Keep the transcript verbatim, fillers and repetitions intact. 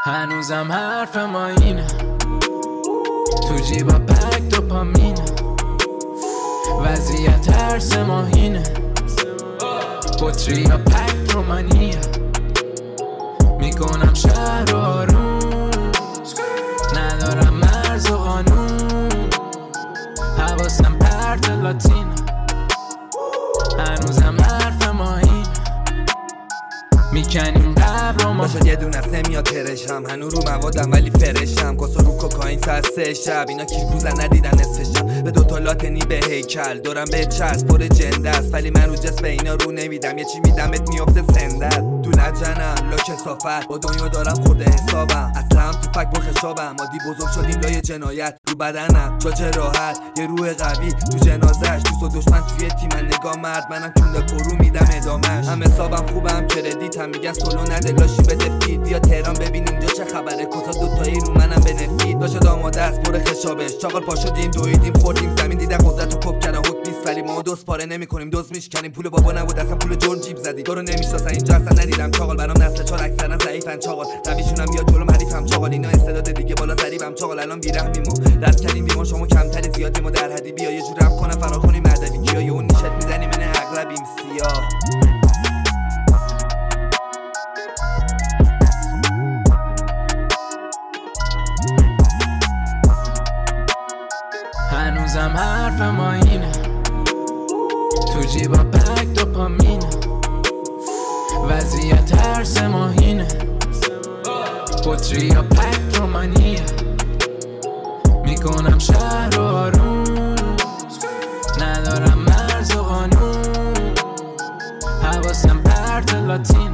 هنوزم حرف ما اینه، تو جیبا پک دوپامینه، وضعیت ترس ماهینه، بطری یا پک رومانیه، میکنم شهر رو آروم، ندارم مرز و قانون، حواسم پرت لاتینه، هنوزم حرف ما اینه، میکنیم قبر و ما باشد یه دونه است نمیاد ترشم، هنو رو موادم ولی فرشم، کاسا رو کوکائین ساعت سه شب، اینا کی روزن ندیدن نصفشم، به دوتا لاتنی به هیکل دارم به چسب پر جنده است، ولی من رو جسم اینا رو نمیدم، یه چی میدمت میافته سندت تو لجنم لا کسافت، با دنیا دارم خورده حسابم، اصلا هم تو فک برخشابم، مادی بزرگ شدیم لای جنایت رو بدنم جا جراحت، یه روح قوی تو جنازش، دوست و دشمن توی تیم، نگاه مرد منم کونده پرو میدم ادامش، هم حسابم خوبم کردیتم میگن سولو نده لاشی بده فید، بیا تهران ببین اینجا چه خبره، کسا دوتایی رو منم به نفید، داشت آماده است پر خشابش، چاقال پا شدیم دویدیم خوردیم زمین دیدن قدرت و کپ کردن حکم نیست، ولی ما دوست پاره نمیکنیم، دوز میشکنیم، پول بابا نبود اصلا پول جرم جیب زدی، تو رو نمیشناسن اینجا اصلا ندیدم، چاقال برام نسل چهار اکثرا ضعیفن، چاقال رویشونم بیا جلوم حریفم، چاقال اینا استعداد دیگه بالا ضریبم، چاقال الان بیرحمیم و رد کردیم بیمون، شما کمتری زیادیم و در حدی، بیا یه جور رپ کنم فرار کنیم مردوی کیا، یه اون نیشت میزنیم من اغلبیم سیاه. هنوزم حرف ما اینه، تو جیبا پک دوپامینه، وضعیت ترس ماهینه، بطری یا پک رومانیه، میکنم شهر رو آروم، ندارم مرز و قانون، حواسم پرت لاتینه.